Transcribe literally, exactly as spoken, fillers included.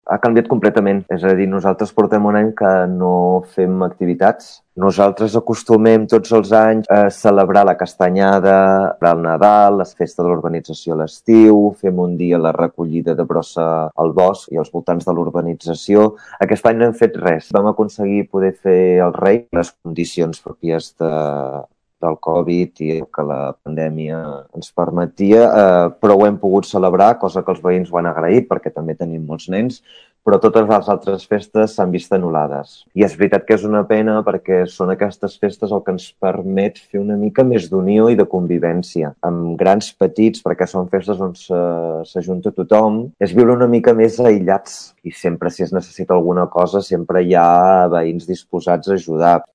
Ha canviat completament. És a dir, nosaltres portem un any que no fem activitats. Nosaltres acostumem tots els anys a celebrar la castanyada, el Nadal, les festes de l'urbanització a l'estiu, fem un dia la recollida de brossa al bosc i als voltants de l'urbanització. Aquest any no hem fet res. Vam aconseguir poder fer el rei, les condicions pròpies de, del Covid i que la pandèmia ens permetia, eh, però ho hem pogut celebrar, cosa que els veïns ho han agraït perquè també tenim molts nens, però totes les altres festes s'han vist anul·lades. I és veritat que és una pena perquè són aquestes festes el que ens permet fer una mica més d'unió i de convivència, amb grans petits, perquè són festes on s'ajunta tothom. És viure una mica més aïllats i sempre, si es necessita alguna cosa, sempre hi ha veïns disposats a ajudar.